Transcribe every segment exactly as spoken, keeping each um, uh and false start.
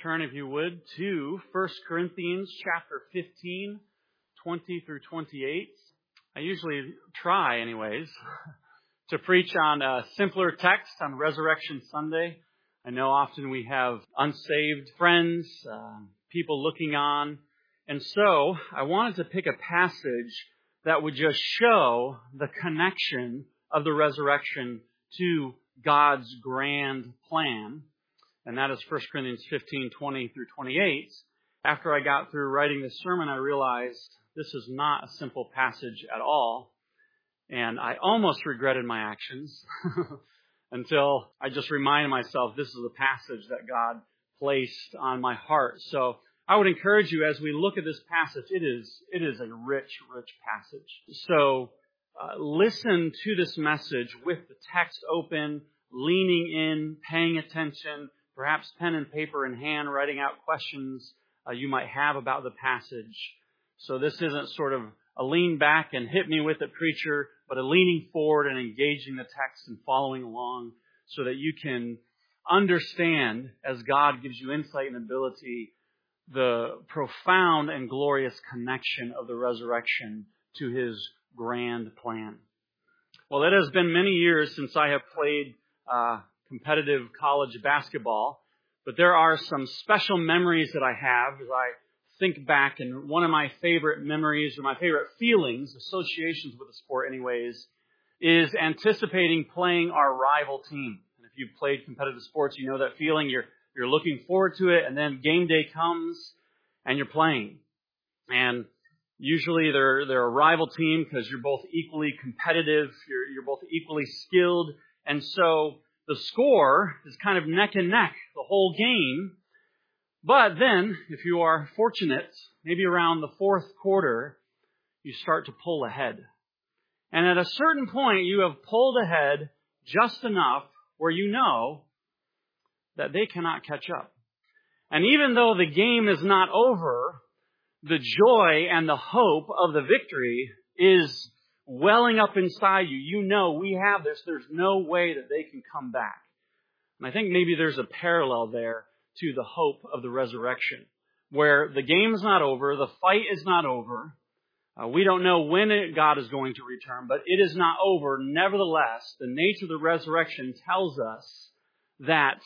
turn, if you would, to First Corinthians chapter fifteen, twenty through twenty-eight. I usually try, anyways, to preach on a simpler text on Resurrection Sunday. I know often we have unsaved friends, uh, people looking on. And so I wanted to pick a passage that would just show the connection of the resurrection to God's grand plan. And that is First Corinthians fifteen, twenty through twenty-eight. After I got through writing this sermon, I realized this is not a simple passage at all. And I almost regretted my actions until I just reminded myself this is the passage that God placed on my heart. So I would encourage you, as we look at this passage, it is it is a rich, rich passage. So uh, listen to this message with the text open, leaning in, paying attention, perhaps pen and paper in hand, writing out questions uh, you might have about the passage. So this isn't sort of a lean back and hit me with it, preacher, but a leaning forward and engaging the text and following along so that you can understand, as God gives you insight and ability, the profound and glorious connection of the resurrection to His grand plan. Well, it has been many years since I have played uh, competitive college basketball, but there are some special memories that I have as I think back, and one of my favorite memories or my favorite feelings, associations with the sport anyways, is anticipating playing our rival team. And if you've played competitive sports, you know that feeling. You're You're looking forward to it, and then game day comes, and you're playing. And usually they're they're a rival team because you're both equally competitive, you're you're both equally skilled, and so the score is kind of neck and neck the whole game. But then, if you are fortunate, maybe around the fourth quarter, you start to pull ahead. And at a certain point, you have pulled ahead just enough where you know that they cannot catch up. And even though the game is not over, the joy and the hope of the victory is welling up inside you. You know we have this. There's no way that they can come back. And I think maybe there's a parallel there to the hope of the resurrection, where the game is not over, the fight is not over. Uh, we don't know when it, God is going to return, but it is not over. Nevertheless, the nature of the resurrection tells us that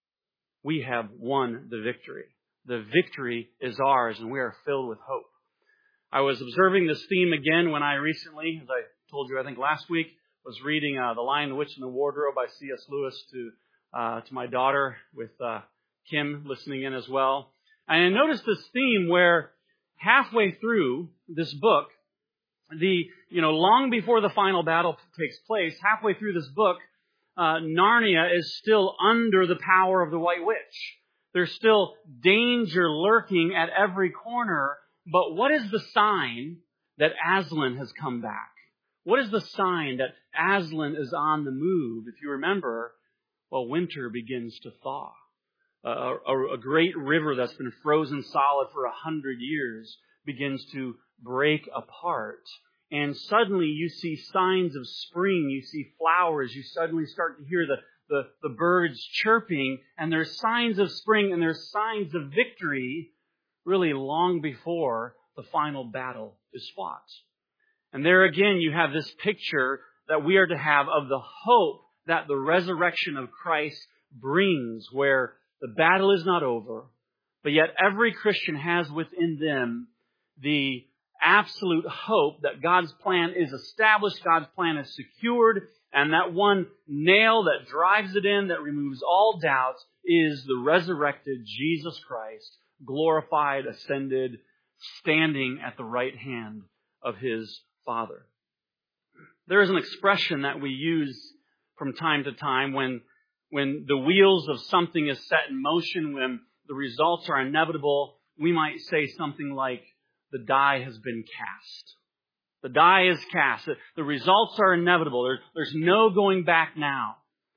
we have won the victory. The victory is ours, and we are filled with hope. I was observing this theme again when I recently, as I told you, I think last week, was reading uh, The Lion, the Witch, and the Wardrobe by C S Lewis to uh, to my daughter, with uh, Kim listening in as well. And I noticed this theme where halfway through this book, the you know long before the final battle takes place, halfway through this book, Uh, Narnia is still under the power of the White Witch. There's still danger lurking at every corner. But what is the sign that Aslan has come back? What is the sign that Aslan is on the move? If you remember, well, winter begins to thaw. Uh, a, a great river that's been frozen solid for a hundred years begins to break apart. And suddenly you see signs of spring, you see flowers, you suddenly start to hear the, the, the birds chirping, and there's signs of spring and there's signs of victory really long before the final battle is fought. And there again you have this picture that we are to have of the hope that the resurrection of Christ brings, where the battle is not over, but yet every Christian has within them the absolute hope that God's plan is established, God's plan is secured, and that one nail that drives it in, that removes all doubts, is the resurrected Jesus Christ, glorified, ascended, standing at the right hand of His Father. There is an expression that we use from time to time when, when the wheels of something is set in motion, when the results are inevitable. We might say something like, the die has been cast. The die is cast. The results are inevitable. There's, there's no going back now.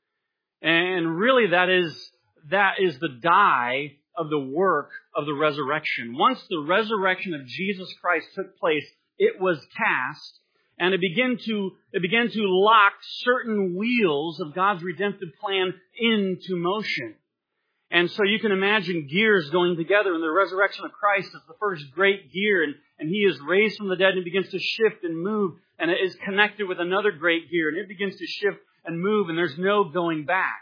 And really that is, that is the die of the work of the resurrection. Once the resurrection of Jesus Christ took place, it was cast, and it began to, it began to lock certain wheels of God's redemptive plan into motion. And so you can imagine gears going together, and the resurrection of Christ is the first great gear, and, and He is raised from the dead and begins to shift and move, and it is connected with another great gear, and it begins to shift and move, and there's no going back.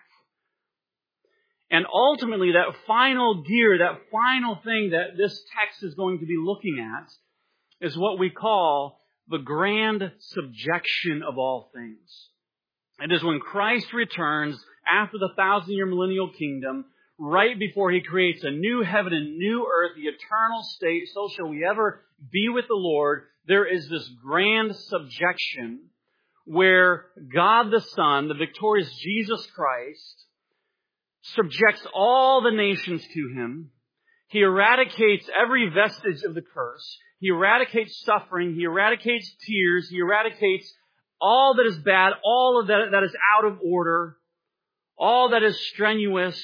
And ultimately, that final gear, that final thing that this text is going to be looking at is what we call the grand subjection of all things. It is when Christ returns after the thousand-year millennial kingdom, right before He creates a new heaven and new earth, the eternal state, so shall we ever be with the Lord. There is this grand subjection where God the Son, the victorious Jesus Christ, subjects all the nations to Him. He eradicates every vestige of the curse. He eradicates suffering. He eradicates tears. He eradicates all that is bad, all of that that is out of order, all that is strenuous,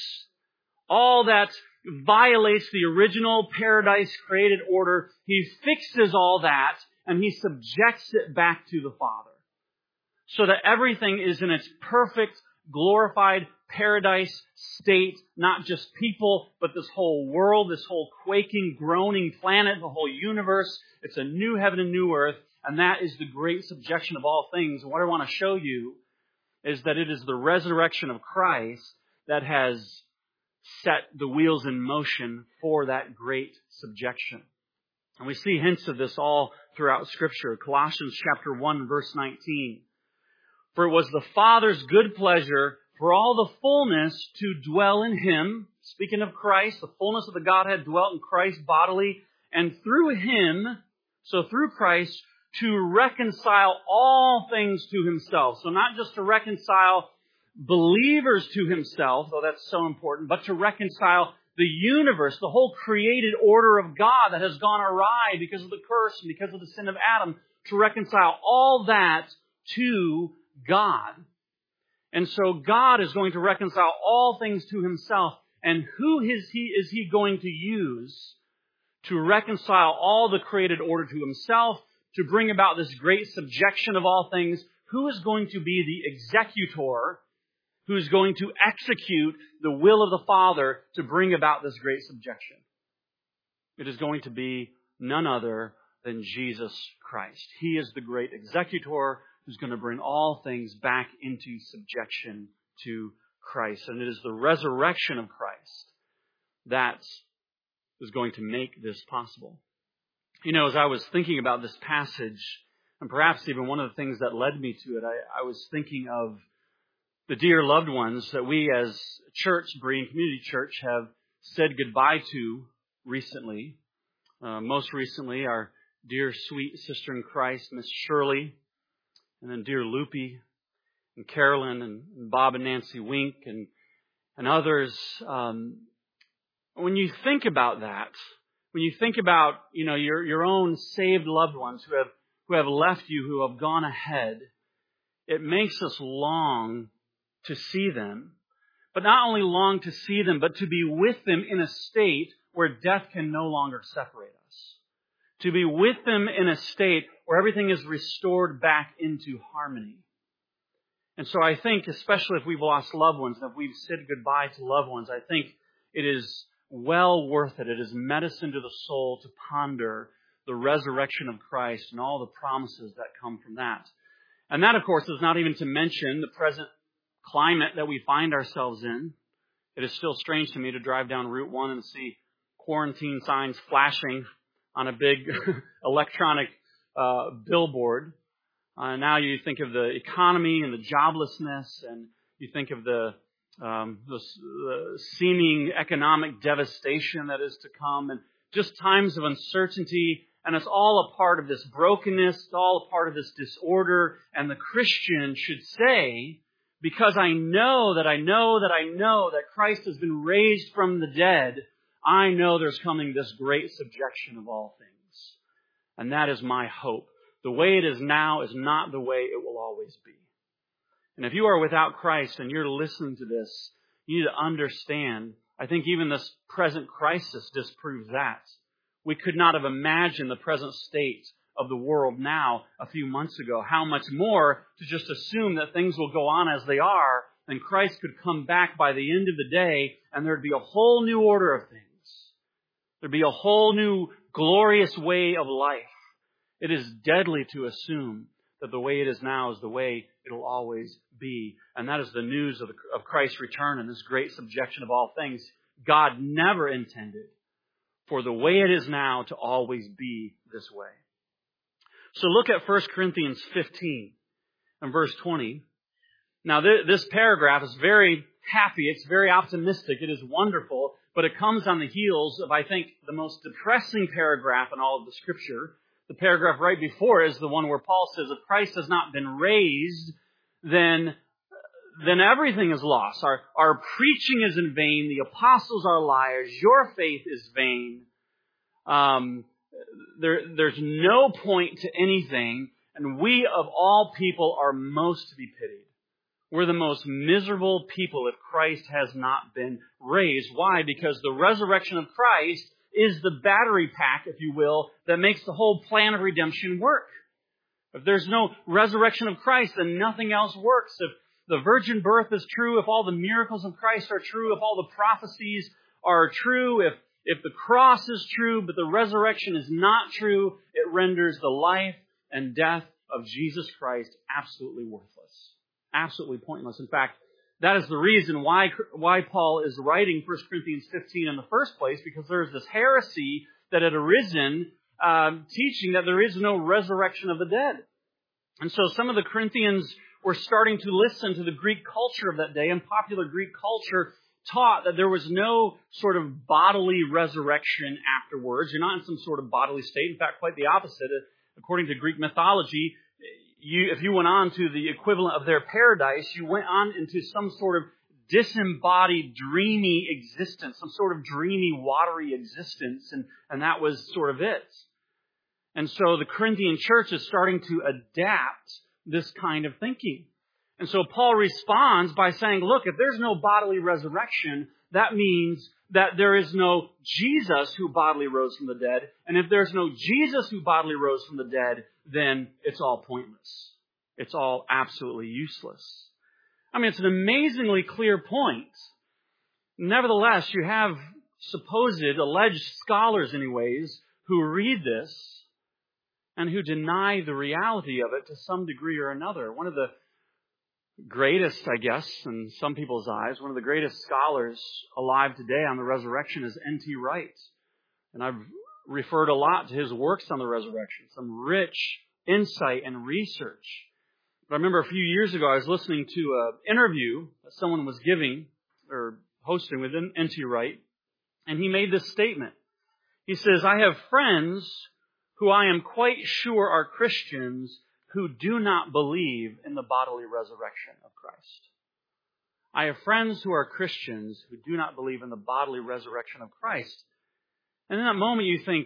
all that violates the original paradise created order. He fixes all that and He subjects it back to the Father, so that everything is in its perfect, glorified paradise state, not just people, but this whole world, this whole quaking, groaning planet, the whole universe. It's a new heaven and new earth, and that is the great subjection of all things. And what I want to show you is that it is the resurrection of Christ that has set the wheels in motion for that great subjection. And we see hints of this all throughout Scripture. Colossians chapter one, verse nineteen. For it was the Father's good pleasure for all the fullness to dwell in Him. Speaking of Christ, the fullness of the Godhead dwelt in Christ bodily. And through Him, so through Christ, to reconcile all things to Himself. So not just to reconcile believers to Himself, though that's so important, but to reconcile the universe, the whole created order of God that has gone awry because of the curse and because of the sin of Adam, to reconcile all that to God. And so God is going to reconcile all things to Himself. And who is He, is He going to use to reconcile all the created order to Himself, to bring about this great subjection of all things? Who is going to be the executor who is going to execute the will of the Father to bring about this great subjection? It is going to be none other than Jesus Christ. He is the great executor who's going to bring all things back into subjection to Christ. And it is the resurrection of Christ that is going to make this possible. You know, as I was thinking about this passage, and perhaps even one of the things that led me to it, I, I was thinking of the dear loved ones that we as a church, Berean Community Church, have said goodbye to recently. Uh, most recently, our dear sweet sister in Christ, Miss Shirley, and then dear Loopy, and Carolyn, and, and Bob and Nancy Wink, and and others. Um, when you think about that, when you think about, you know, your your own saved loved ones who have who have left you, who have gone ahead, it makes us long to see them. But not only long to see them, but to be with them in a state where death can no longer separate us. To be with them in a state where everything is restored back into harmony. And so I think, especially if we've lost loved ones, and if we've said goodbye to loved ones, I think it is well worth it. It is medicine to the soul to ponder the resurrection of Christ and all the promises that come from that. And that, of course, is not even to mention the present climate that we find ourselves in. It is still strange to me to drive down Route one and see quarantine signs flashing on a big electronic uh, billboard. Uh, now you think of the economy and the joblessness, and you think of the, um, the, the seeming economic devastation that is to come, and just times of uncertainty. And it's all a part of this brokenness. It's all a part of this disorder. And the Christian should say, because I know that I know that I know that Christ has been raised from the dead, I know there's coming this great subjection of all things. And that is my hope. The way it is now is not the way it will always be. And if you are without Christ and you're listening to this, you need to understand, I think even this present crisis disproves that. We could not have imagined the present state of the world now a few months ago. How much more to just assume that things will go on as they are then Christ could come back by the end of the day and there'd be a whole new order of things. There'd be a whole new glorious way of life. It is deadly to assume that the way it is now is the way it'll always be. And that is the news of, the, of Christ's return and this great subjection of all things. God never intended for the way it is now to always be this way. So look at First Corinthians fifteen and verse twenty. Now th- this paragraph is very happy. It's very optimistic. It is wonderful. But it comes on the heels of, I think, the most depressing paragraph in all of the Scripture. The paragraph right before is the one where Paul says, if Christ has not been raised, then, then everything is lost. Our, our preaching is in vain. The apostles are liars. Your faith is vain. Um, there, there's no point to anything. And we of all people are most to be pitied. We're the most miserable people if Christ has not been raised. Why? Because the resurrection of Christ is the battery pack, if you will, that makes the whole plan of redemption work. If there's no resurrection of Christ, then nothing else works. If the virgin birth is true, if all the miracles of Christ are true, if all the prophecies are true, if, if the cross is true, but the resurrection is not true, it renders the life and death of Jesus Christ absolutely worthless. Absolutely pointless. In fact, that is the reason why why Paul is writing First Corinthians fifteen in the first place, because there's this heresy that had arisen um, teaching that there is no resurrection of the dead. And so some of the Corinthians were starting to listen to the Greek culture of that day, and popular Greek culture taught that there was no sort of bodily resurrection afterwards. You're not in some sort of bodily state. In fact, quite the opposite. According to Greek mythology, You, if you went on to the equivalent of their paradise, you went on into some sort of disembodied, dreamy existence, some sort of dreamy, watery existence, and, and that was sort of it. And so the Corinthian church is starting to adapt this kind of thinking. And so Paul responds by saying, look, if there's no bodily resurrection, that means that there is no Jesus who bodily rose from the dead. And if there's no Jesus who bodily rose from the dead, then it's all pointless. It's all absolutely useless. I mean, it's an amazingly clear point. Nevertheless, you have supposed, alleged scholars anyways, who read this and who deny the reality of it to some degree or another. One of the greatest, I guess, in some people's eyes, one of the greatest scholars alive today on the resurrection is N T Wright. And I've referred a lot to his works on the resurrection, some rich insight and research. But I remember a few years ago, I was listening to an interview that someone was giving or hosting with N T Wright, and he made this statement. He says, I have friends who I am quite sure are Christians who do not believe in the bodily resurrection of Christ. I have friends who are Christians who do not believe in the bodily resurrection of Christ. And in that moment you think,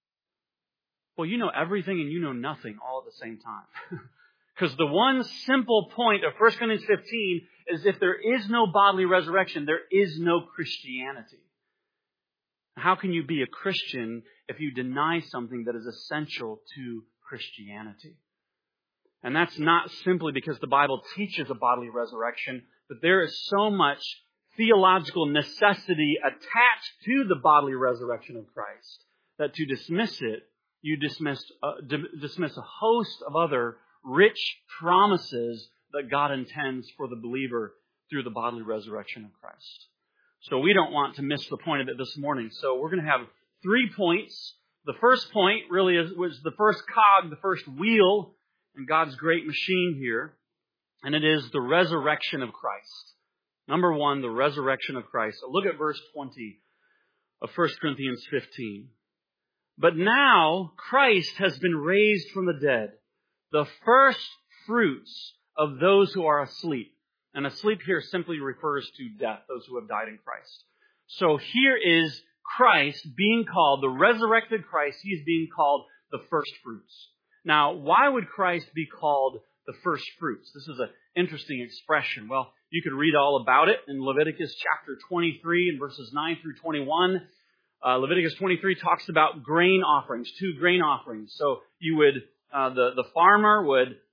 well, you know everything and you know nothing all at the same time. Because the one simple point of First Corinthians fifteen is if there is no bodily resurrection, there is no Christianity. How can you be a Christian if you deny something that is essential to Christianity? And that's not simply because the Bible teaches a bodily resurrection, but there is so much theological necessity attached to the bodily resurrection of Christ that to dismiss it, you dismiss, uh, d- dismiss a host of other rich promises that God intends for the believer through the bodily resurrection of Christ. So we don't want to miss the point of it this morning. So we're going to have three points. The first point really is, was the first cog, the first wheel in God's great machine here, and it is the resurrection of Christ. Number one, the resurrection of Christ. So look at verse twenty of First Corinthians fifteen. But now Christ has been raised from the dead, the first fruits of those who are asleep. And asleep here simply refers to death, those who have died in Christ. So here is Christ being called, the resurrected Christ, he is being called the first fruits. Now, why would Christ be called the first fruits? This is an interesting expression. Well, you could read all about it in Leviticus chapter twenty-three and verses nine through twenty-one. Uh, Leviticus twenty-three talks about grain offerings, two grain offerings. So you would, uh, the, the farmer would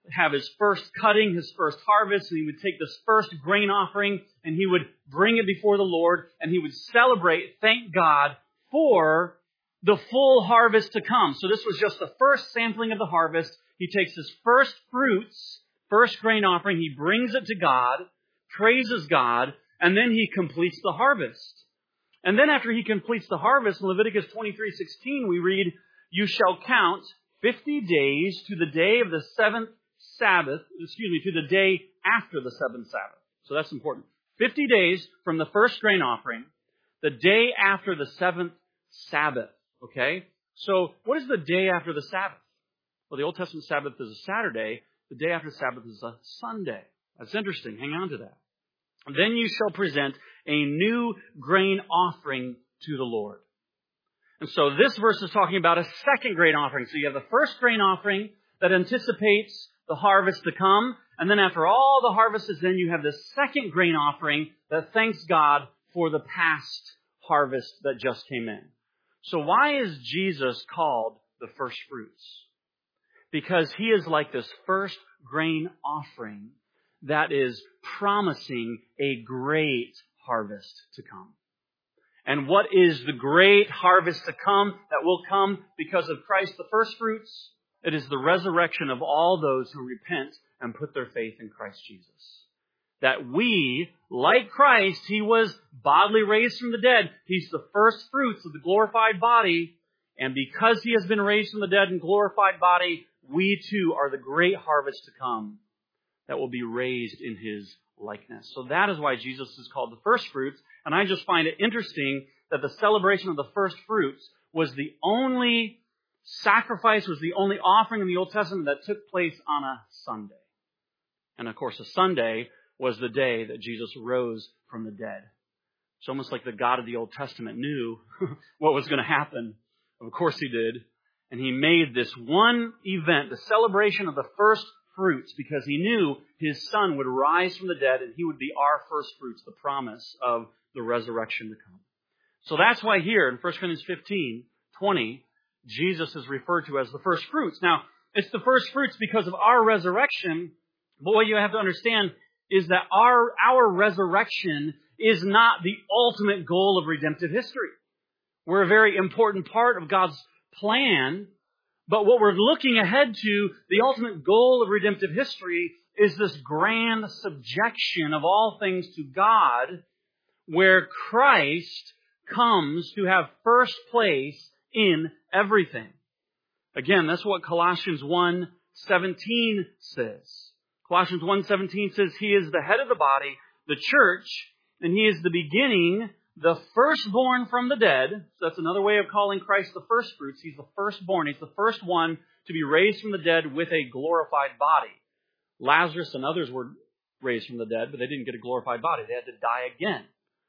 have his first cutting, his first harvest, and he would take this first grain offering and he would bring it before the Lord and he would celebrate, thank God, for the full harvest to come. So this was just the first sampling of the harvest. He takes his first fruits, first grain offering, he brings it to God, praises God, and then he completes the harvest. And then after he completes the harvest, in Leviticus twenty-three sixteen, we read, "You shall count fifty days to the day of the seventh Sabbath, excuse me, to the day after the seventh Sabbath." So that's important. fifty days from the first grain offering, the day after the seventh Sabbath. Okay? So what is the day after the Sabbath? Well, the Old Testament Sabbath is a Saturday. The day after Sabbath is a Sunday. That's interesting. Hang on to that. Then you shall present a new grain offering to the Lord. And so this verse is talking about a second grain offering. So you have the first grain offering that anticipates the harvest to come. And then after all the harvest is in, you have the second grain offering that thanks God for the past harvest that just came in. So why is Jesus called the first fruits? Because he is like this first grain offering that is promising a great harvest to come. And what is the great harvest to come that will come because of Christ, the first fruits? It is the resurrection of all those who repent and put their faith in Christ Jesus. That we, like Christ, he was bodily raised from the dead. He's the first fruits of the glorified body. And because he has been raised from the dead in glorified body, we too are the great harvest to come that will be raised in his likeness. So that is why Jesus is called the first fruits. And I just find it interesting that the celebration of the first fruits was the only sacrifice, was the only offering in the Old Testament that took place on a Sunday. And of course, a Sunday was the day that Jesus rose from the dead. It's almost like the God of the Old Testament knew what was going to happen. Of course he did. And he made this one event, the celebration of the first fruits, because he knew his son would rise from the dead and he would be our first fruits, the promise of the resurrection to come. So that's why here in First Corinthians fifteen twenty, Jesus is referred to as the first fruits. Now, it's the first fruits because of our resurrection, but what you have to understand is that our, our resurrection is not the ultimate goal of redemptive history. We're a very important part of God's plan. But what we're looking ahead to, the ultimate goal of redemptive history, is this grand subjection of all things to God, where Christ comes to have first place in everything. Again, that's what Colossians one seventeen says. Colossians one seventeen says, he is the head of the body, the church, and he is the beginning, the firstborn from the dead. So that's another way of calling Christ the first fruits. He's the firstborn. He's the first one to be raised from the dead with a glorified body. Lazarus and others were raised from the dead, but they didn't get a glorified body. They had to die again.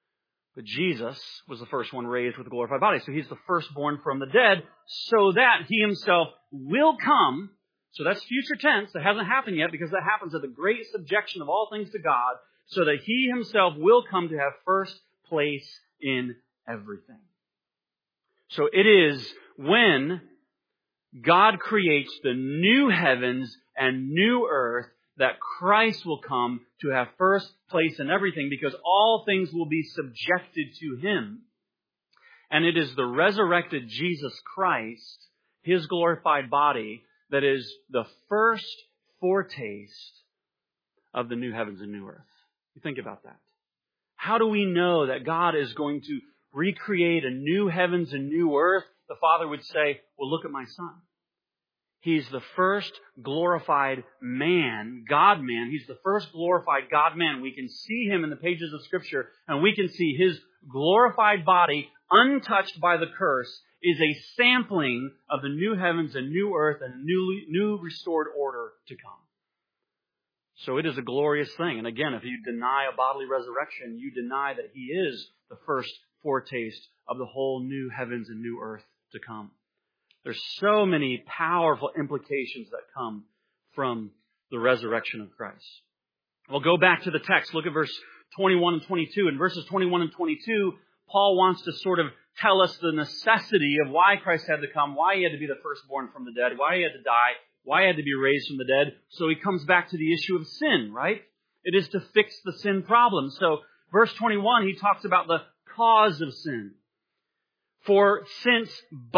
But Jesus was the first one raised with a glorified body. So he's the firstborn from the dead so that he himself will come. So that's future tense. That hasn't happened yet because that happens at the great subjection of all things to God, so that he himself will come to have first place in everything. So it is when God creates the new heavens and new earth that Christ will come to have first place in everything, because all things will be subjected to him. And it is the resurrected Jesus Christ, his glorified body, that is the first foretaste of the new heavens and new earth. You think about that. How do we know that God is going to recreate a new heavens and new earth? The Father would say, well, look at my Son. He's the first glorified man, God-man. He's the first glorified God-man. We can see him in the pages of Scripture, and we can see his glorified body, untouched by the curse, is a sampling of the new heavens and new earth and a new, new restored order to come. So it is a glorious thing. And again, if you deny a bodily resurrection, you deny that he is the first foretaste of the whole new heavens and new earth to come. There's so many powerful implications that come from the resurrection of Christ. We'll go back to the text. Look at verse twenty-one and twenty-two. In verses twenty-one and twenty-two, Paul wants to sort of tell us the necessity of why Christ had to come, why he had to be the firstborn from the dead, why he had to die why he had to be raised from the dead. So he comes back to the issue of sin, right? It is to fix the sin problem. So verse twenty-one, he talks about the cause of sin. For since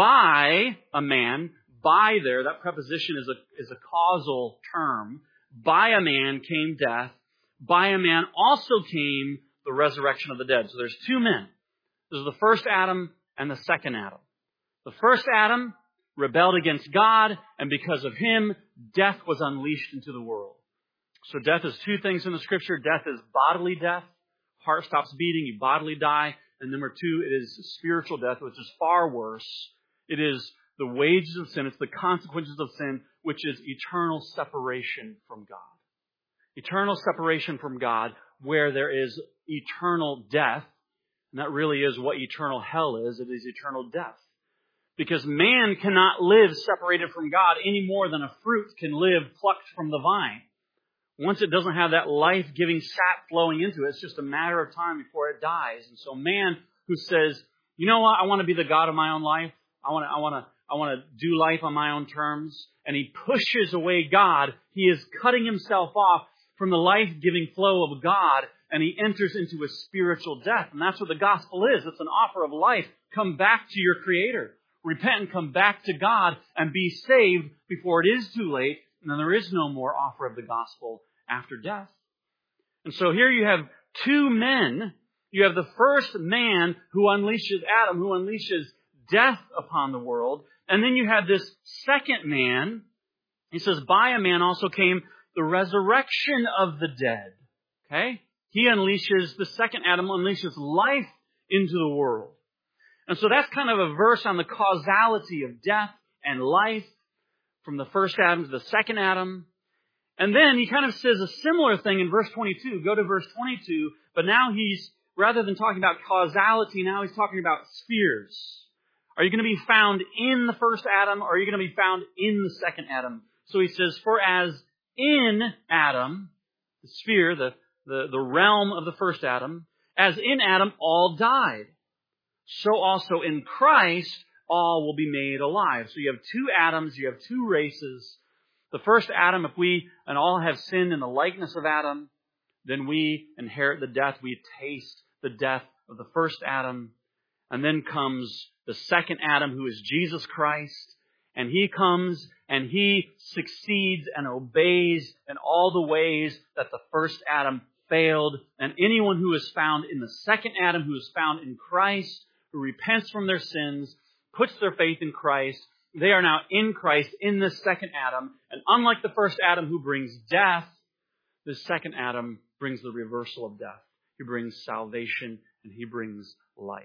by a man, by there, that preposition is a, is a causal term, by a man came death, by a man also came the resurrection of the dead. So there's two men. There's the first Adam and the second Adam. The first Adam rebelled against God, and because of him, death was unleashed into the world. So death is two things in the Scripture. Death is bodily death. Heart stops beating, you bodily die. And number two, it is spiritual death, which is far worse. It is the wages of sin. It's the consequences of sin, which is eternal separation from God. Eternal separation from God, where there is eternal death. And that really is what eternal hell is. It is eternal death. Because man cannot live separated from God any more than a fruit can live plucked from the vine. Once it doesn't have that life-giving sap flowing into it, it's just a matter of time before it dies. And so man who says, you know what, I want to be the God of my own life. I want to, I want to, I want to do life on my own terms. And he pushes away God. He is cutting himself off from the life-giving flow of God. And he enters into a spiritual death. And that's what the gospel is. It's an offer of life. Come back to your Creator. Repent and come back to God and be saved before it is too late. And then there is no more offer of the gospel after death. And so here you have two men. You have the first man who unleashes Adam, who unleashes death upon the world. And then you have this second man. He says, by a man also came the resurrection of the dead. Okay? He unleashes, the second Adam unleashes life into the world. And so that's kind of a verse on the causality of death and life from the first Adam to the second Adam. And then he kind of says a similar thing in verse twenty-two. Go to verse twenty-two. But now he's, rather than talking about causality, now he's talking about spheres. Are you going to be found in the first Adam, or are you going to be found in the second Adam? So he says, for as in Adam, the sphere, the, the, the realm of the first Adam, as in Adam all died, so also in Christ all will be made alive. So you have two Adams, you have two races. The first Adam, if we and all have sinned in the likeness of Adam, then we inherit the death. We taste the death of the first Adam. And then comes the second Adam, who is Jesus Christ. And he comes and he succeeds and obeys in all the ways that the first Adam failed. And anyone who is found in the second Adam, who is found in Christ, who repents from their sins, puts their faith in Christ, they are now in Christ, in this second Adam. And unlike the first Adam who brings death, this second Adam brings the reversal of death. He brings salvation and he brings life.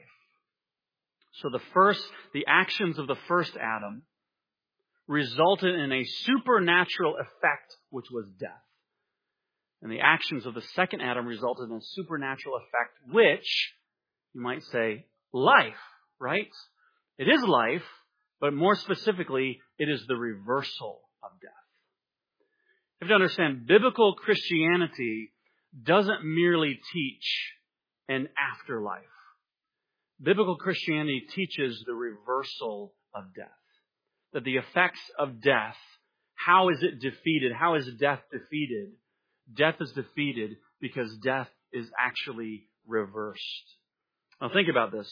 So the first, the actions of the first Adam resulted in a supernatural effect, which was death. And the actions of the second Adam resulted in a supernatural effect, which, you might say, life, right? It is life, but more specifically, it is the reversal of death. You have to understand, biblical Christianity doesn't merely teach an afterlife. Biblical Christianity teaches the reversal of death. That the effects of death, how is it defeated? How is death defeated? Death is defeated because death is actually reversed. Now think about this.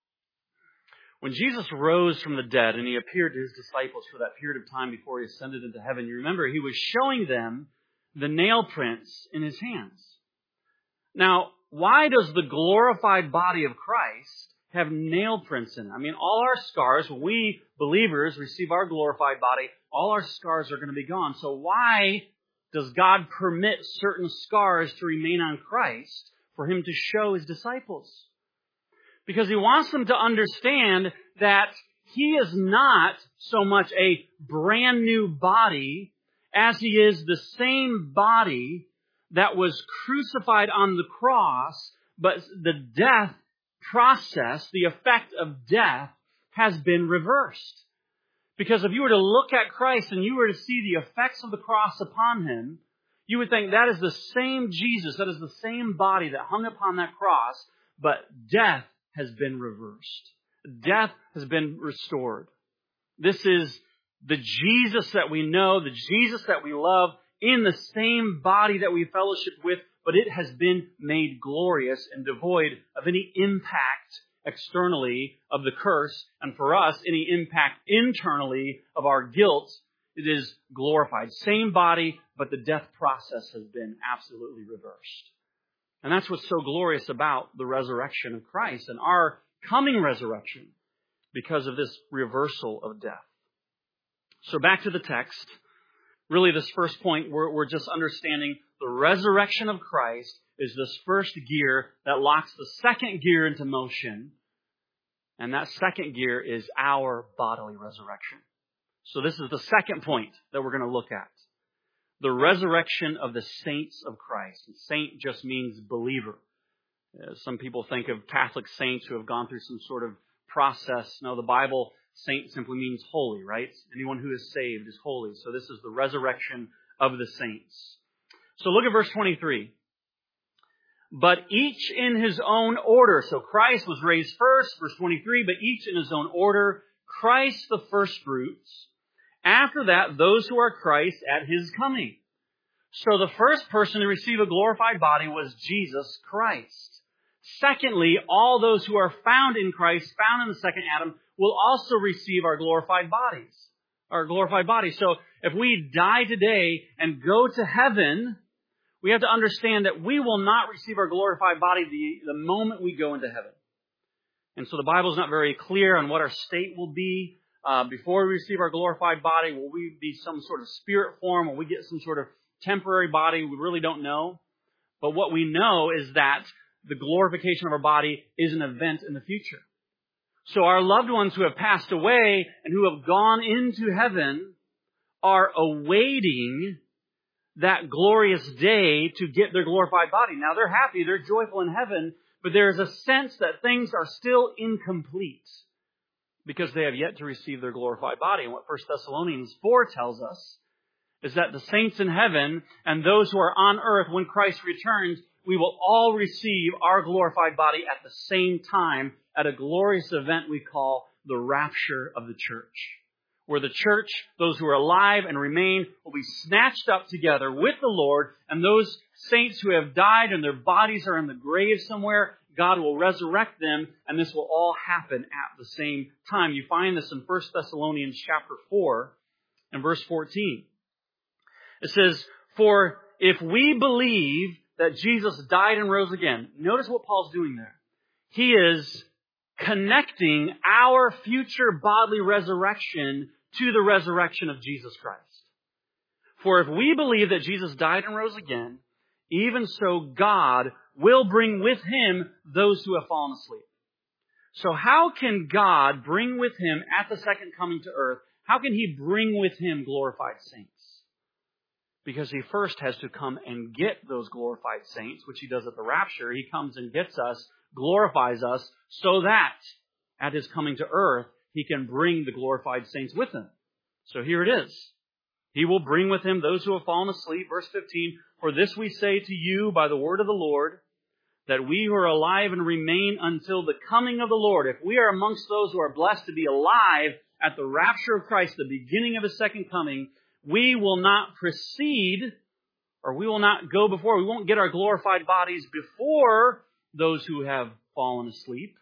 When Jesus rose from the dead and he appeared to his disciples for that period of time before he ascended into heaven, you remember he was showing them the nail prints in his hands. Now, why does the glorified body of Christ have nail prints in it? I mean, all our scars, when we believers receive our glorified body, all our scars are going to be gone. So why does God permit certain scars to remain on Christ for him to show his disciples? Because he wants them to understand that he is not so much a brand new body as he is the same body that was crucified on the cross, but the death process, the effect of death, has been reversed. Because if you were to look at Christ and you were to see the effects of the cross upon him, you would think that is the same Jesus, that is the same body that hung upon that cross, but death has been reversed. Death has been restored. This is the Jesus that we know, the Jesus that we love, in the same body that we fellowship with, but it has been made glorious and devoid of any impact externally of the curse, and for us, any impact internally of our guilt. It is glorified. Same body, but the death process has been absolutely reversed. And that's what's so glorious about the resurrection of Christ and our coming resurrection because of this reversal of death. So back to the text. Really, this first point, we're, we're just understanding the resurrection of Christ is this first gear that locks the second gear into motion. And that second gear is our bodily resurrection. So this is the second point that we're going to look at. The resurrection of the saints of Christ. And saint just means believer. Uh, some people think of Catholic saints who have gone through some sort of process. No, the Bible, saint simply means holy, right? Anyone who is saved is holy. So this is the resurrection of the saints. So look at verse twenty-three. But each in his own order. So Christ was raised first, verse twenty-three, but each in his own order. Christ the firstfruits. After that, those who are Christ at his coming. So the first person to receive a glorified body was Jesus Christ. Secondly, all those who are found in Christ, found in the second Adam, will also receive our glorified bodies. Our glorified bodies. So if we die today and go to heaven, we have to understand that we will not receive our glorified body the, the moment we go into heaven. And so the Bible is not very clear on what our state will be uh, before we receive our glorified body. Will we be some sort of spirit form? Will we get some sort of temporary body? We really don't know. But what we know is that the glorification of our body is an event in the future. So our loved ones who have passed away and who have gone into heaven are awaiting that glorious day to get their glorified body. Now they're happy, they're joyful in heaven, but there is a sense that things are still incomplete because they have yet to receive their glorified body. And what First Thessalonians four tells us is that the saints in heaven and those who are on earth, when Christ returns, we will all receive our glorified body at the same time at a glorious event we call the rapture of the church, where the church, those who are alive and remain, will be snatched up together with the Lord, and those saints who have died and their bodies are in the grave somewhere, God will resurrect them, and this will all happen at the same time. You find this in First Thessalonians chapter four and verse fourteen. It says, "For if we believe that Jesus died and rose again," notice what Paul's doing there. He is connecting our future bodily resurrection to the resurrection of Jesus Christ. "For if we believe that Jesus died and rose again, even so God will bring with him those who have fallen asleep." So how can God bring with him at the second coming to earth, how can he bring with him glorified saints? Because he first has to come and get those glorified saints, which he does at the rapture. He comes and gets us, glorifies us, so that at his coming to earth, he can bring the glorified saints with him. So here it is. He will bring with him those who have fallen asleep. Verse fifteen, "For this we say to you by the word of the Lord, that we who are alive and remain until the coming of the Lord," if we are amongst those who are blessed to be alive at the rapture of Christ, the beginning of his second coming, we will not precede, or we will not go before, we won't get our glorified bodies before those who have fallen asleep.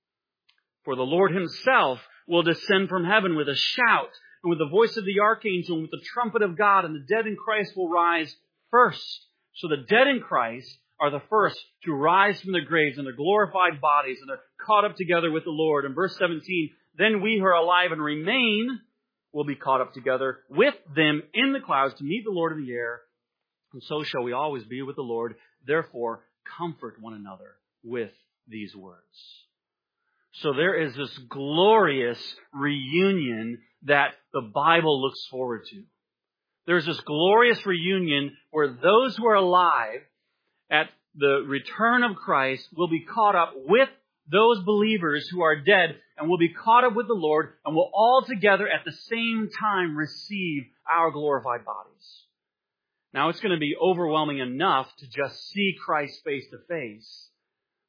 "For the Lord himself will descend from heaven with a shout, and with the voice of the archangel, and with the trumpet of God, and the dead in Christ will rise first." So the dead in Christ are the first to rise from their graves in their glorified bodies, and they're caught up together with the Lord. And verse seventeen, "Then we who are alive and remain will be caught up together with them in the clouds to meet the Lord in the air. And so shall we always be with the Lord. Therefore, comfort one another with these words." So there is this glorious reunion that the Bible looks forward to. There's this glorious reunion where those who are alive at the return of Christ will be caught up with those believers who are dead, and will be caught up with the Lord, and will all together at the same time receive our glorified bodies. Now, it's going to be overwhelming enough to just see Christ face to face,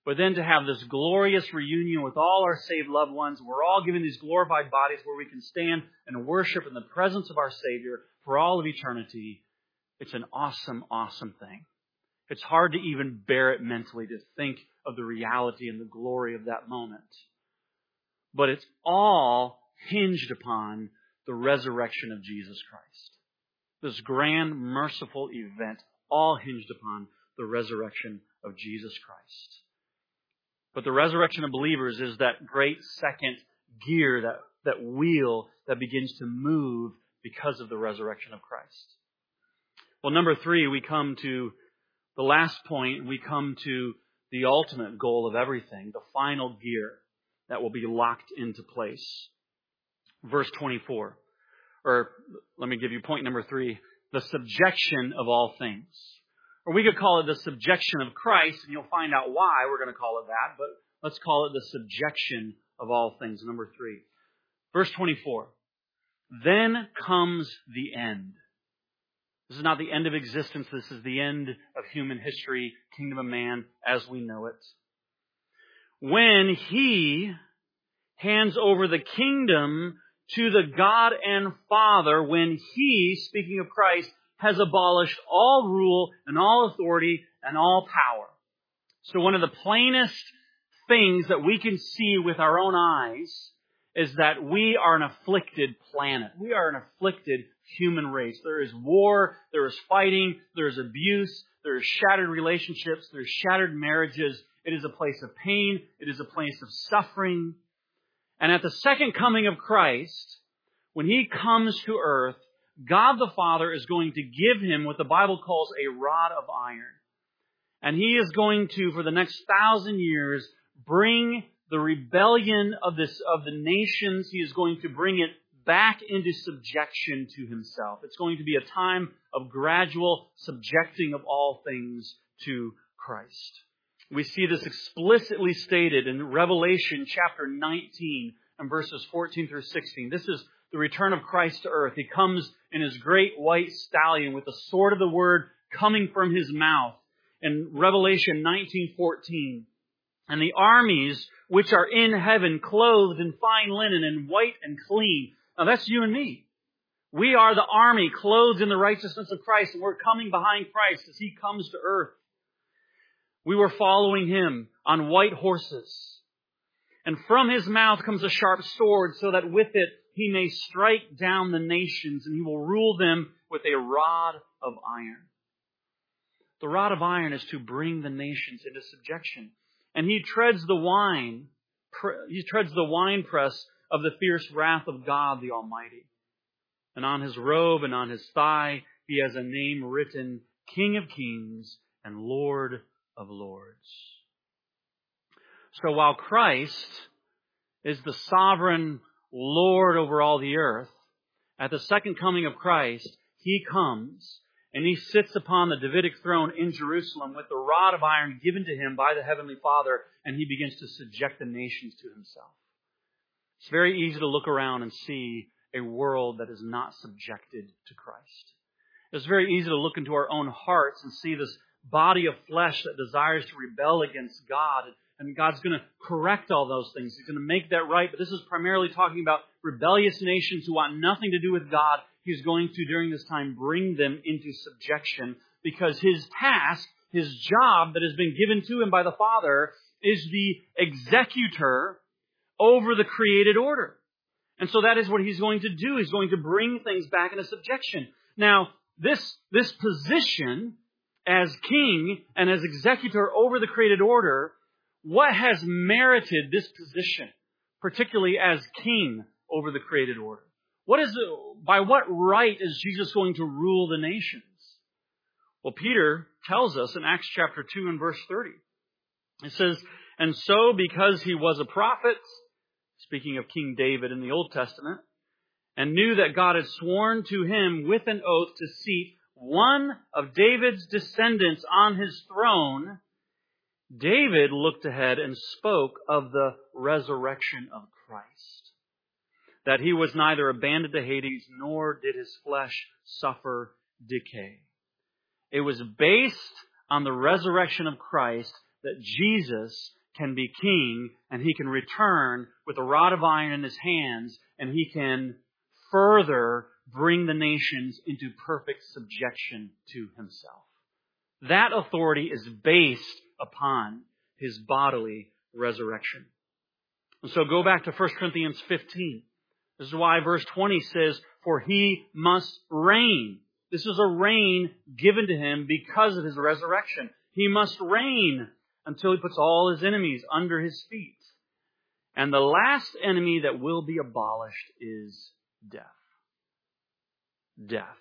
but then to have this glorious reunion with all our saved loved ones. We're all given these glorified bodies where we can stand and worship in the presence of our Savior for all of eternity. It's an awesome, awesome thing. It's hard to even bear it mentally to think of the reality and the glory of that moment. But it's all hinged upon the resurrection of Jesus Christ. This grand, merciful event, all hinged upon the resurrection of Jesus Christ. But the resurrection of believers is that great second gear, that, that wheel that begins to move because of the resurrection of Christ. Well, number three, we come to the last point. We come to the ultimate goal of everything, the final gear that will be locked into place. Verse twenty-four. Or let me give you point number three, the subjection of all things. Or we could call it the subjection of Christ, and you'll find out why we're going to call it that, but let's call it the subjection of all things, number three. Verse twenty-four. Then comes the end. This is not the end of existence. This is the end of human history, kingdom of man as we know it. When He hands over the kingdom to the God and Father, when He, speaking of Christ, has abolished all rule and all authority and all power. So one of the plainest things that we can see with our own eyes is that we are an afflicted planet. We are an afflicted human race. There is war, there is fighting, there is abuse, there is shattered relationships, there is shattered marriages. It is a place of pain. It is a place of suffering. And at the second coming of Christ, when He comes to earth, God the Father is going to give Him what the Bible calls a rod of iron. And He is going to, for the next thousand years, bring the rebellion of this of the nations. He is going to bring it back into subjection to Himself. It's going to be a time of gradual subjecting of all things to Christ. We see this explicitly stated in Revelation chapter nineteen and verses fourteen through sixteen. This is the return of Christ to earth. He comes in His great white stallion with the sword of the word coming from His mouth. In Revelation nineteen fourteen, and the armies which are in heaven, clothed in fine linen and white and clean. Now that's you and me. We are the army clothed in the righteousness of Christ, and we're coming behind Christ as He comes to earth. We were following Him on white horses. And from His mouth comes a sharp sword, so that with it He may strike down the nations, and He will rule them with a rod of iron. The rod of iron is to bring the nations into subjection. And He treads the wine, He treads the winepress of the fierce wrath of God the Almighty. And on His robe and on His thigh He has a name written, King of Kings and Lord of Lords. So while Christ is the sovereign Lord over all the earth, at the second coming of Christ, He comes and He sits upon the Davidic throne in Jerusalem with the rod of iron given to Him by the Heavenly Father, and He begins to subject the nations to Himself. It's very easy to look around and see a world that is not subjected to Christ. It's very easy to look into our own hearts and see this body of flesh that desires to rebel against God. And God's going to correct all those things. He's going to make that right. But this is primarily talking about rebellious nations who want nothing to do with God. He's going to, during this time, bring them into subjection, because His task, His job that has been given to Him by the Father, is the executor over the created order. And so that is what He's going to do. He's going to bring things back into subjection. Now, this, this position as king and as executor over the created order, what has merited this position, particularly as king over the created order? What is it, by what right is Jesus going to rule the nations? Well, Peter tells us in Acts chapter two and verse thirty. It says, and so because He was a prophet, speaking of King David in the Old Testament, and knew that God had sworn to him with an oath to seat one of David's descendants on His throne, David looked ahead and spoke of the resurrection of Christ, that He was neither abandoned to Hades, nor did His flesh suffer decay. It was based on the resurrection of Christ that Jesus can be king and he can return with a rod of iron in his hands and he can further bring the nations into perfect subjection to himself. That authority is based upon his bodily resurrection. And so go back to First Corinthians fifteen. This is why verse twenty says, for he must reign. This is a reign given to him because of his resurrection. He must reign until he puts all his enemies under his feet. And the last enemy that will be abolished is death. Death.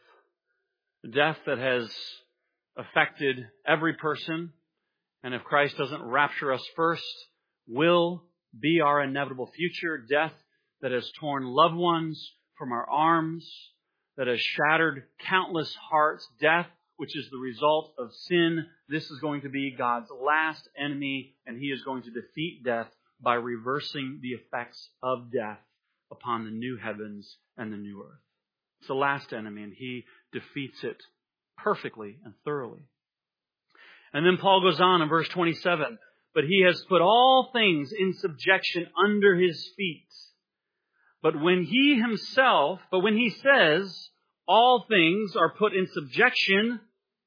Death that has affected every person, and if Christ doesn't rapture us first, will be our inevitable future. Death that has torn loved ones from our arms, that has shattered countless hearts. Death, which is the result of sin. This is going to be God's last enemy, and he is going to defeat death by reversing the effects of death upon the new heavens and the new earth. It's the last enemy, and he defeats it perfectly and thoroughly. And then Paul goes on in verse twenty-seven, but he has put all things in subjection under his feet. But when he himself, but when he says all things are put in subjection,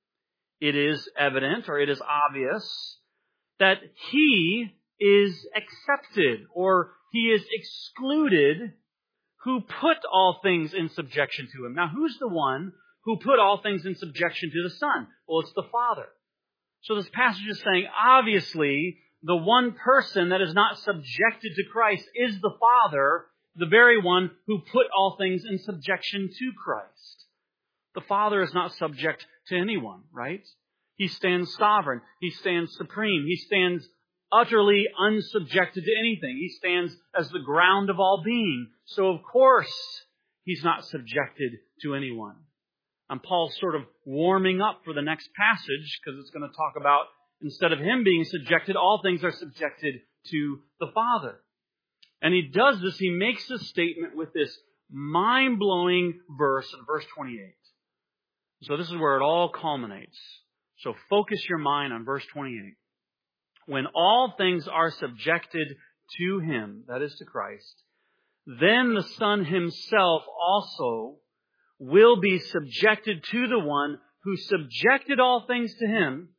it is evident or it is obvious that he is accepted or he is excluded who put all things in subjection to him. Now, who's the one who put all things in subjection to the Son? Well, it's the Father. So this passage is saying, obviously, the one person that is not subjected to Christ is the Father, the very one who put all things in subjection to Christ. The Father is not subject to anyone, right? He stands sovereign. He stands supreme. He stands utterly unsubjected to anything. He stands as the ground of all being. So, of course, he's not subjected to anyone. And Paul's sort of warming up for the next passage because it's going to talk about, instead of him being subjected, all things are subjected to the Father. And he does this, he makes this statement with this mind-blowing verse in verse twenty-eight. So this is where it all culminates. So focus your mind on verse twenty-eight. When all things are subjected to him, that is to Christ, then the Son himself also will be subjected to the one who subjected all things to him,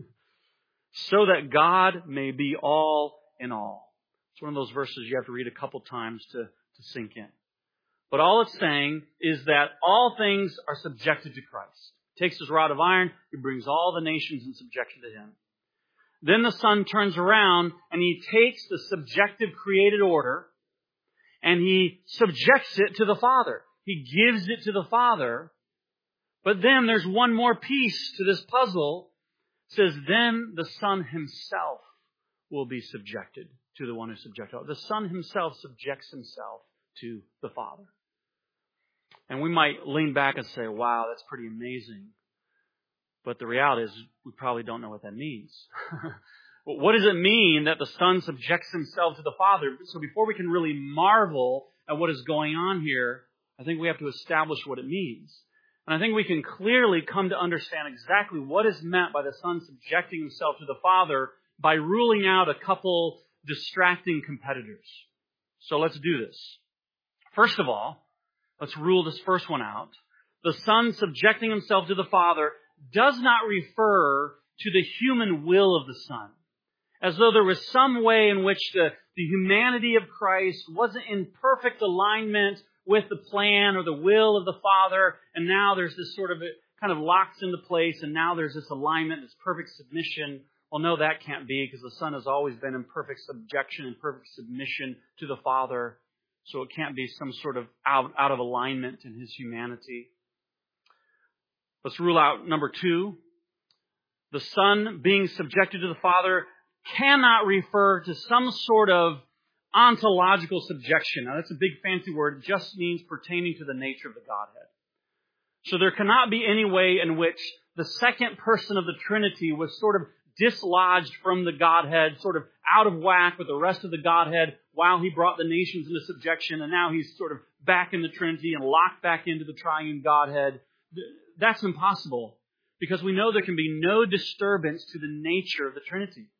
so that God may be all in all. It's one of those verses you have to read a couple times to, to sink in. But all it's saying is that all things are subjected to Christ. He takes his rod of iron, he brings all the nations in subjection to him. Then the Son turns around and he takes the subjective created order and he subjects it to the Father. He gives it to the Father. But then there's one more piece to this puzzle. It says, then the Son himself will be subjected to the one who subjected all. The Son himself subjects himself to the Father. And we might lean back and say, wow, that's pretty amazing. But the reality is we probably don't know what that means. What does it mean that the Son subjects himself to the Father? So before we can really marvel at what is going on here, I think we have to establish what it means. And I think we can clearly come to understand exactly what is meant by the Son subjecting himself to the Father by ruling out a couple distracting competitors. So let's do this. First of all, let's rule this first one out. The Son subjecting himself to the Father does not refer to the human will of the Son, as though there was some way in which the, the humanity of Christ wasn't in perfect alignment with the plan or the will of the Father, and now there's this sort of, it kind of locks into place, and now there's this alignment, this perfect submission. Well, no, that can't be, because the Son has always been in perfect subjection and perfect submission to the Father, so it can't be some sort of out, out of alignment in his humanity. Let's rule out number two. The Son being subjected to the Father cannot refer to some sort of ontological subjection. Now, that's a big fancy word. It just means pertaining to the nature of the Godhead. So there cannot be any way in which the second person of the Trinity was sort of dislodged from the Godhead, sort of out of whack with the rest of the Godhead while he brought the nations into subjection, and now he's sort of back in the Trinity and locked back into the triune Godhead. That's impossible, because we know there can be no disturbance to the nature of the Trinity.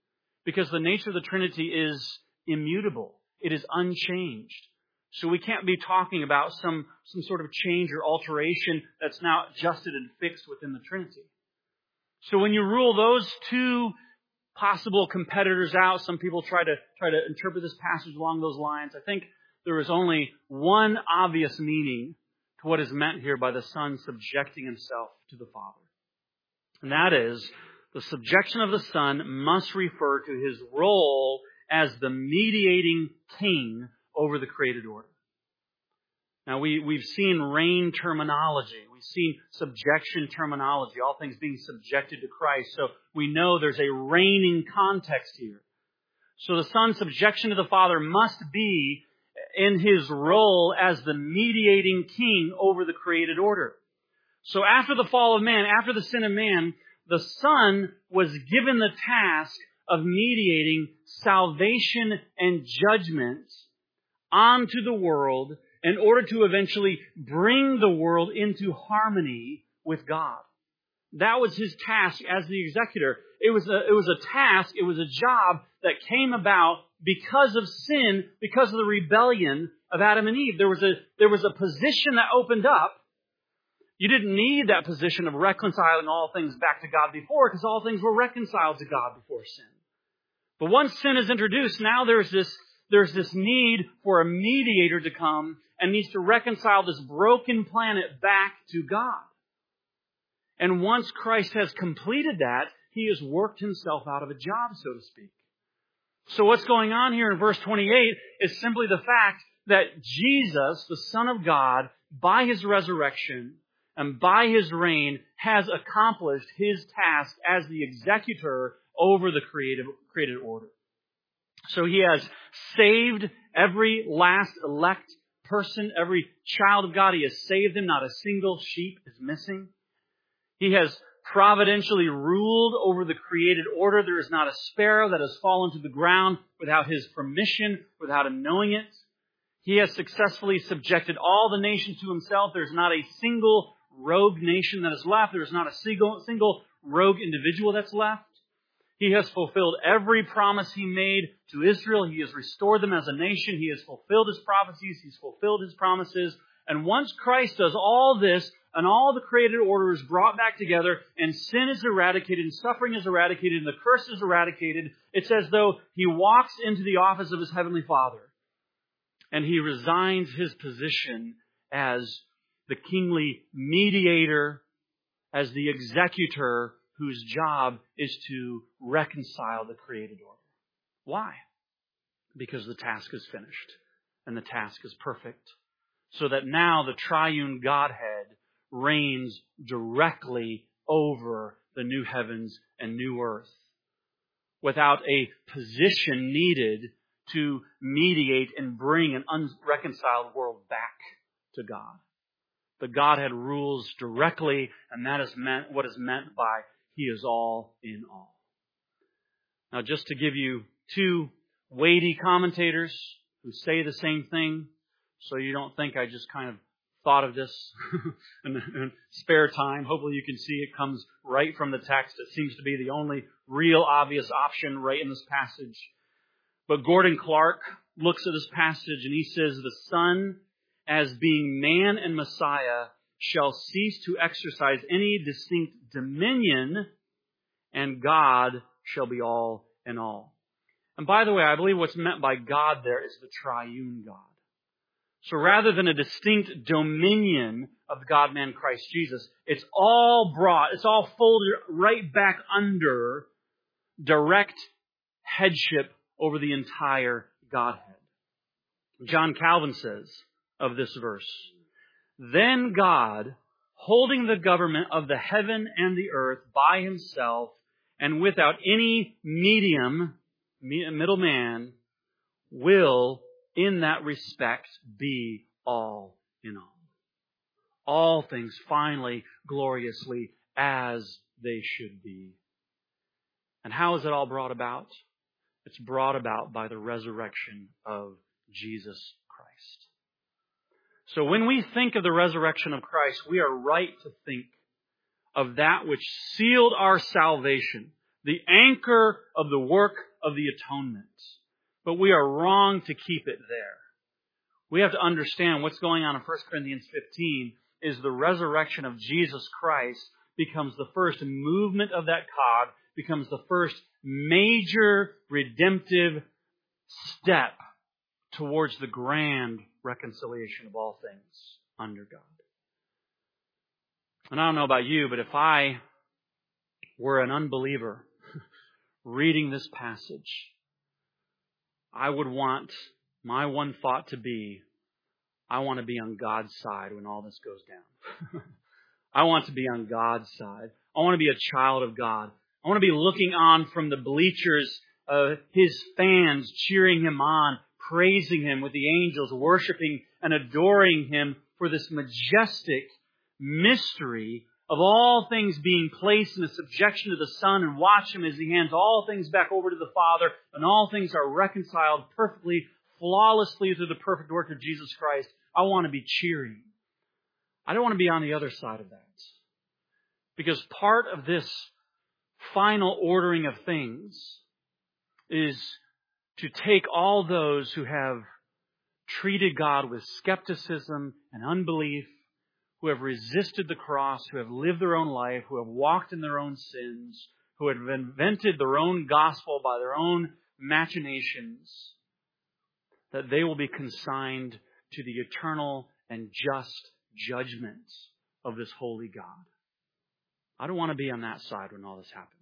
because the nature of the Trinity is immutable. It is unchanged. So we can't be talking about some, some sort of change or alteration that's now adjusted and fixed within the Trinity. So when you rule those two possible competitors out, some people try to try to interpret this passage along those lines. I think there is only one obvious meaning to what is meant here by the Son subjecting himself to the Father. And that is, the subjection of the Son must refer to his role as the mediating king over the created order. Now, we, we've seen reign terminology. We've seen subjection terminology, all things being subjected to Christ. So we know there's a reigning context here. So the Son's subjection to the Father must be in his role as the mediating king over the created order. So after the fall of man, after the sin of man, the Son was given the task of mediating salvation and judgment onto the world in order to eventually bring the world into harmony with God. That was his task as the executor. It was a, it was a task, it was a job that came about because of sin, because of the rebellion of Adam and Eve. There was a, there was a position that opened up. You didn't need that position of reconciling all things back to God before, because all things were reconciled to God before sin. But once sin is introduced, now there's this, there's this need for a mediator to come and needs to reconcile this broken planet back to God. And once Christ has completed that, he has worked himself out of a job, so to speak. So what's going on here in verse twenty-eight is simply the fact that Jesus, the Son of God, by his resurrection and by his reign, has accomplished his task as the executor over the creative, created order. So he has saved every last elect person, every child of God. He has saved them. Not a single sheep is missing. He has providentially ruled over the created order. There is not a sparrow that has fallen to the ground without his permission, without him knowing it. He has successfully subjected all the nations to himself. There's not a single rogue nation that is left. There is not a single, single rogue individual that's left. He has fulfilled every promise he made to Israel. He has restored them as a nation. He has fulfilled his prophecies. He's fulfilled his promises. And once Christ does all this, and all the created order is brought back together, and sin is eradicated, and suffering is eradicated, and the curse is eradicated, it's as though he walks into the office of his heavenly Father, and he resigns his position as the kingly mediator, as the executor whose job is to reconcile the created order. Why? Because the task is finished, and the task is perfect, so that now the triune Godhead reigns directly over the new heavens and new earth, without a position needed to mediate and bring an unreconciled world back to God. The Godhead rules directly, and that is meant what is meant by he is all in all. Now, just to give you two weighty commentators who say the same thing, so you don't think I just kind of thought of this in, in spare time. Hopefully you can see it comes right from the text. It seems to be the only real obvious option right in this passage. But Gordon Clark looks at this passage and he says, the Son, as being man and Messiah, shall cease to exercise any distinct dominion, and God shall be all in all. And by the way, I believe what's meant by God there is the triune God. So rather than a distinct dominion of the God-man Christ Jesus, it's all brought, it's all folded right back under direct headship over the entire Godhead. John Calvin says of this verse, then God, holding the government of the heaven and the earth by himself and without any medium, middleman, will in that respect be all in all. All things finally, gloriously, as they should be. And how is it all brought about? It's brought about by the resurrection of Jesus Christ. So when we think of the resurrection of Christ, we are right to think of that which sealed our salvation, the anchor of the work of the atonement. But we are wrong to keep it there. We have to understand what's going on in First Corinthians fifteen is the resurrection of Jesus Christ becomes the first movement of that cog, becomes the first major redemptive step towards the grand reconciliation of all things under God. And I don't know about you, but if I were an unbeliever reading this passage, I would want my one thought to be, I want to be on God's side when all this goes down. I want to be on God's side. I want to be a child of God. I want to be looking on from the bleachers, uh, His fans cheering Him on, praising Him with the angels, worshiping and adoring Him for this majestic mystery of all things being placed in the subjection to the Son, and watch Him as He hands all things back over to the Father, and all things are reconciled perfectly, flawlessly through the perfect work of Jesus Christ. I want to be cheering. I don't want to be on the other side of that. Because part of this final ordering of things is to take all those who have treated God with skepticism and unbelief, who have resisted the cross, who have lived their own life, who have walked in their own sins, who have invented their own gospel by their own machinations, that they will be consigned to the eternal and just judgment of this holy God. I don't want to be on that side when all this happens.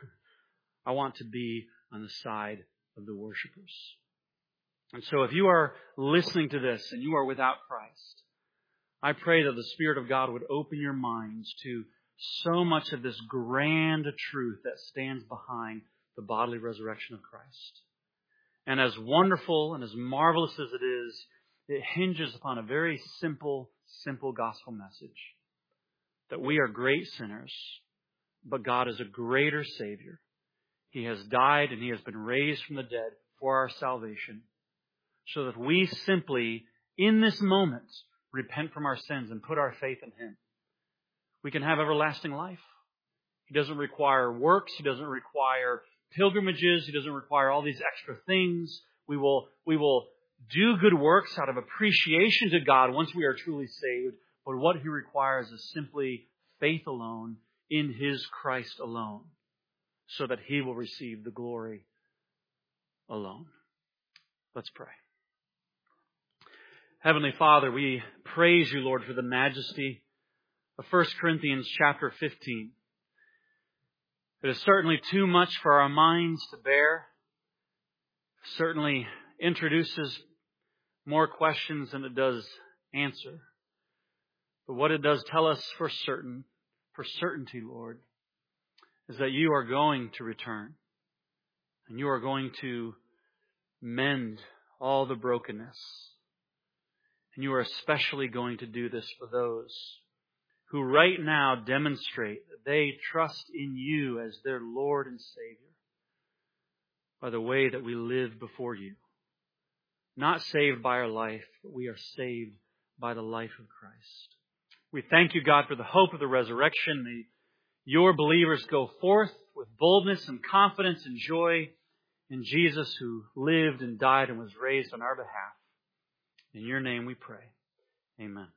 I want to be on the side of the worshipers. And so if you are listening to this and you are without Christ, I pray that the Spirit of God would open your minds to so much of this grand truth that stands behind the bodily resurrection of Christ. And as wonderful and as marvelous as it is, it hinges upon a very simple, simple gospel message. That we are great sinners, but God is a greater Savior. He has died and He has been raised from the dead for our salvation, so that we simply, in this moment, repent from our sins and put our faith in Him. We can have everlasting life. He doesn't require works. He doesn't require pilgrimages. He doesn't require all these extra things. We will, we will do good works out of appreciation to God once we are truly saved. But what He requires is simply faith alone in His Christ alone, so that He will receive the glory alone. Let's pray. Heavenly Father, we praise You, Lord, for the majesty of First Corinthians chapter fifteen. It is certainly too much for our minds to bear. It certainly introduces more questions than it does answer. But what it does tell us for certain, for certainty, Lord, is that You are going to return. And You are going to mend all the brokenness. And You are especially going to do this for those who right now demonstrate that they trust in You as their Lord and Savior by the way that we live before You. Not saved by our life, but we are saved by the life of Christ. We thank You, God, for the hope of the resurrection. May Your believers go forth with boldness and confidence and joy in Jesus, who lived and died and was raised on our behalf. In Your name we pray. Amen.